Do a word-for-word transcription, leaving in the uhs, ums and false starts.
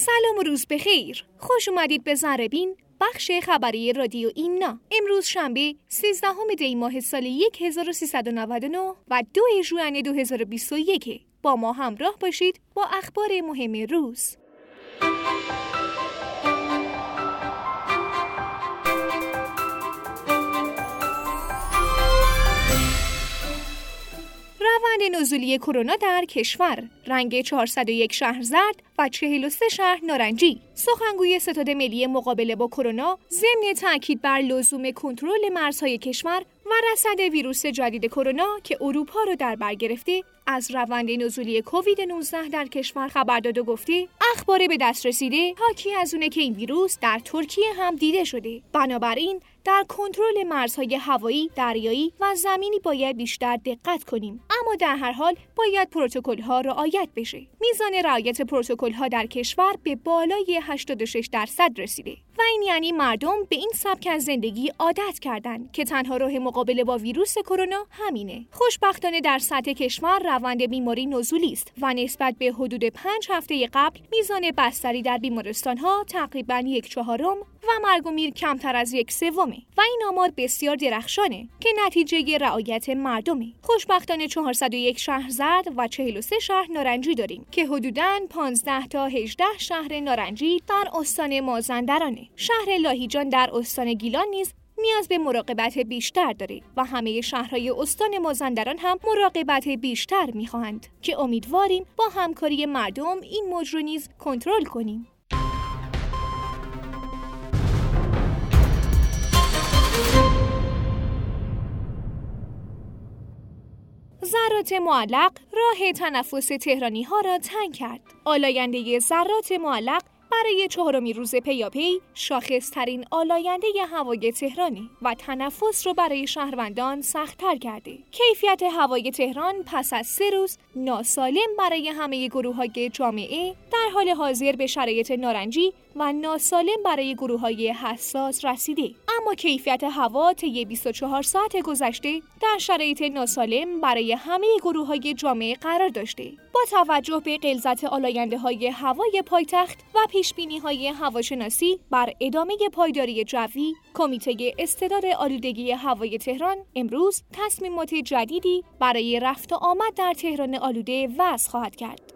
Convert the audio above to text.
سلام و روز بخیر. خوش اومدید به ذره‌بین، بخش خبری رادیو ایمنا. امروز شنبه سیزدهم دی ماه سال هزار و سیصد و نود و نه و دو ژوئن دو هزار و بیست و یک. با ما همراه باشید با اخبار مهم روز. روند نزولی کرونا در کشور، رنگ چهارصد و یک شهر زرد و چهل و سه شهر نارنجی. سخنگوی ستاد ملی مقابله با کرونا ضمن تاکید بر لزوم کنترل مرزهای کشور و رصد ویروس جدید کرونا که اروپا را در بر گرفته، از روند نزولی کووید نوزده در کشور خبر داد و گفته اخبار به دست رسیده حاکی از اونه که این ویروس در ترکیه هم دیده شده. بنابراین در کنترل مرزهای هوایی، دریایی و زمینی باید بیشتر دقت کنیم، اما در هر حال باید پروتکل‌ها رعایت بشه. میزان رعایت پروتکل‌ها در کشور به بالای هشتاد و شش درصد رسیده و این یعنی مردم به این سبک از زندگی عادت کردن که تنها راه مقابله با ویروس کرونا همینه. خوشبختانه در سطح کشور روند بیماری نزولی است و نسبت به حدود پنج هفته قبل میزان بستری در بیمارستان‌ها تقریباً یک چهارم و مرگ و میر کمتر از یک سومه و این آمار بسیار درخشانه که نتیجه رعایت مردمه. خوشبختانه چهارصد و یک شهر زرد و چهل و سه شهر نارنجی داریم که حدوداً پانزده تا هجده شهر نارنجی در استان مازندرانه. شهر لاهیجان در استان گیلان نیز نیاز به مراقبت بیشتر داره و همه شهرهای استان مازندران هم مراقبت بیشتر میخواهند که امیدواریم با همکاری مردم این موج رو نیز کنترل کنیم. ذرات معلق راه تنفس تهرانی ها را تنگ کرد. آلاینده ذرات معلق برای چهارمین روز پیاپی شاخص ترین آلاینده هوای تهرانی و تنفس رو برای شهروندان سخت‌تر کرده. کیفیت هوای تهران پس از سه روز ناسالم برای همه گروه‌های جامعه در حال حاضر به شرایط نارنجی و ناسالم برای گروه‌های حساس رسیده. اما کیفیت هوا طی بیست و چهار ساعت گذشته در شرایط ناسالم برای همه گروه‌های جامعه قرار داشته. با توجه به غلظت آلاینده‌های هوای پایتخت و پیشبینی‌های هواشناسی بر ادامه پایداری جوی، کمیته استعداد آلودگی هوای تهران امروز تصمیمات جدیدی برای رفت و آمد در تهران آلوده وضع خواهد کرد.